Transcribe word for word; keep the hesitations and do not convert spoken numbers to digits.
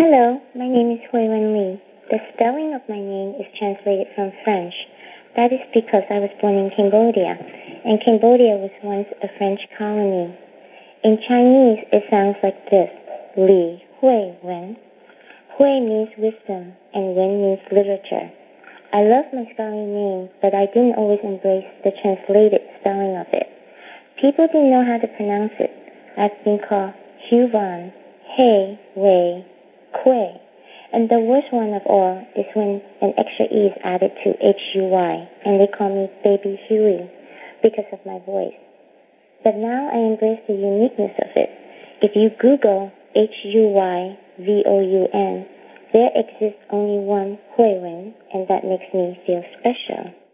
Hello, my name is Hui Wen Li. The spelling of my name is translated from French. That is because I was born in Cambodia, and Cambodia was once a French colony. In Chinese, it sounds like this: Li Hui Wen. Hui means wisdom, and Wen means literature. I love my spelling name, but I didn't always embrace the translated spelling of it. People didn't know how to pronounce it. I've been called Huvan, Hey, Wei, Kui. And the worst one of all is when an extra E is added to H U Y, and they call me Baby Huey because of my voice. But now I embrace the uniqueness of it. If you Google H U Y V O U N, there exists only one Hui Wen, and that makes me feel special.